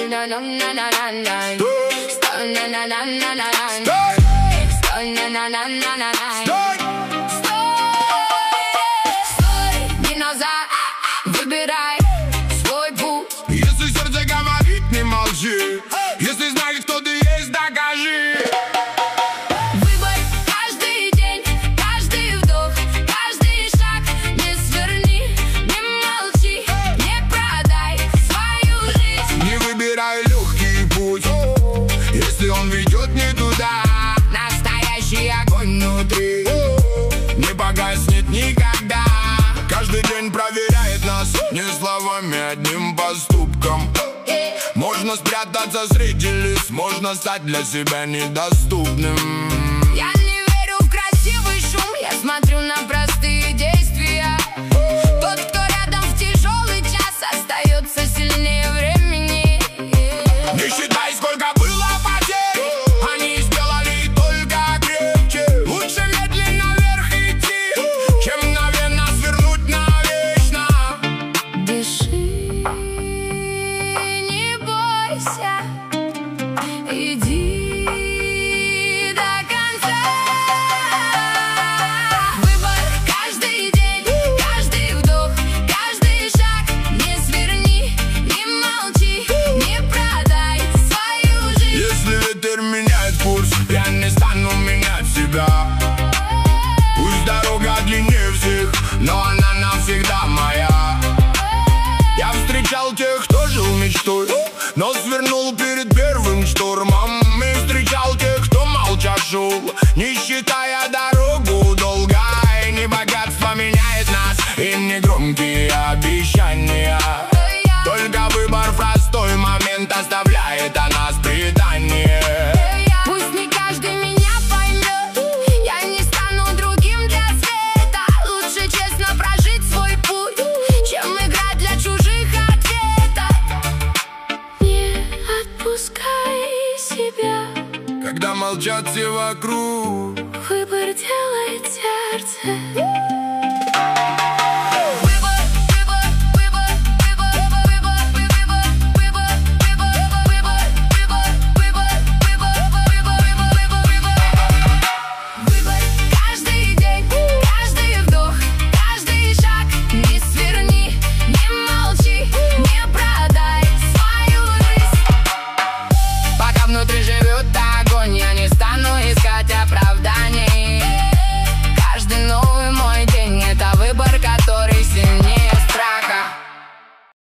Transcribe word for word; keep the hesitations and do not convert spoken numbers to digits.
Стой, на на на на на на. Стой, на на на на на на. Стой, на на на на на на. Стой, стой, не назад, выбирай свой путь. Если сердце говорит, не молчи. Если знаешь, кто ты есть, докажи. Выбор каждый день, каждый вдох, каждый шаг. Не сверни, не молчи, не продай свою жизнь. Не выбирай легкий путь, если он ведет не туда. Настоящий огонь внутри не погаснет никогда. Каждый день проверяет нас не словами, одним поступком. Можно спрятаться среди лиц, можно стать для себя недоступным. Я не верю в красивый шум, я смотрю на простые действия. Тот, кто рядом в тяжелый час, остается сильнее времени. Не считай, сколько было потерь, они сделали только крепче. Лучше медленно вверх идти, чем мгновенно свернуть навечно. Дыши, не бойся, иди до конца. Выбор каждый день, каждый вдох, каждый шаг. Не сверни, не молчи, не продай свою жизнь. Если ветер меняет курс, я не стану менять себя. Пусть дорога длиннее всех, но она навсегда моя. Я встречал тех, кто жил мечтой, но свернул перед первым штормом. И встречал тех, кто молча шел, не считая дорогу долго. И не богатство меняет нас, и не громкие обещания. Только выбор в простой момент оставляет о нас предание. Пусть не каждый меня поймет, я не стану другим для света. Лучше честно прожить свой путь, чем играть для чужих ответов. Не отпускай себя, Когда молчат все вокруг, выбор делает сердце.